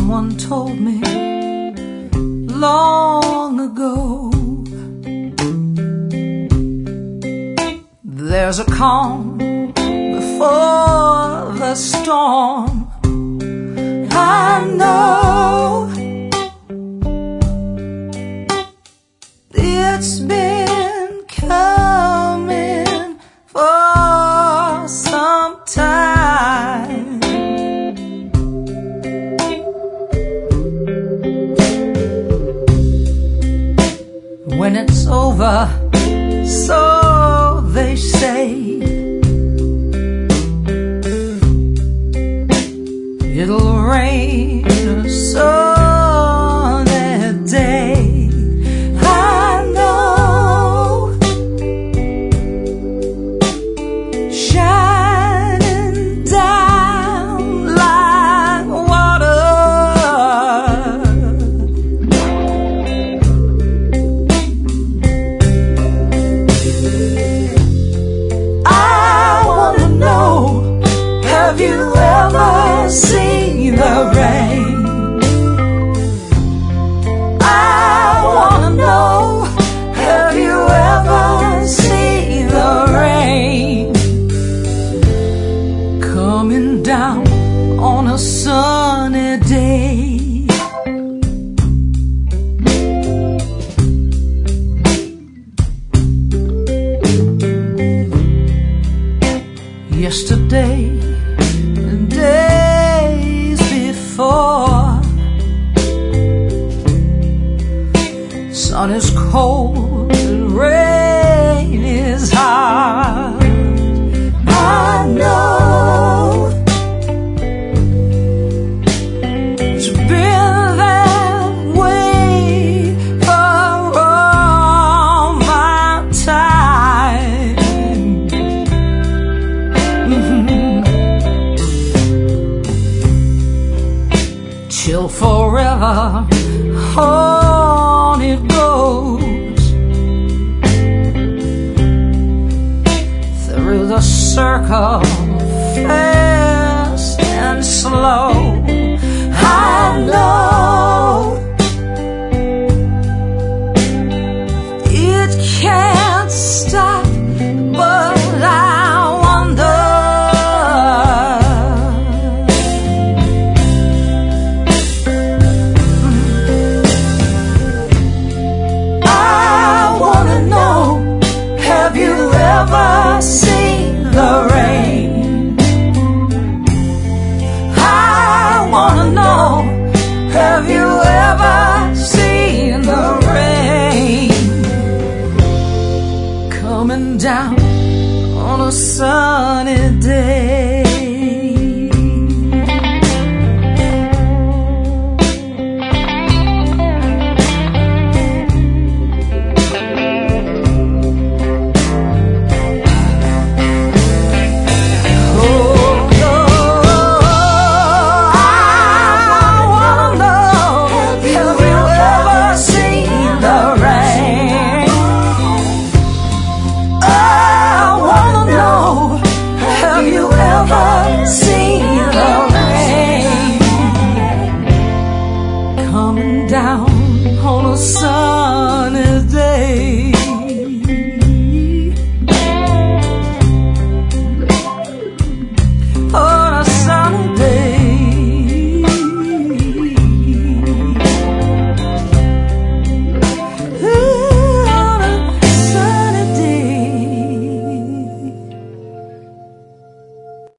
Someone told me long ago, there's a calm before the storm. I know it's been coming for some time. When it's over, so they say, it'll rain a sunny day. I know, shining down like water. I wanna know, have you ever seen the rain? I wanna know, have you ever seen the rain coming down on a sunny day? Yesterday and days before, sun is cold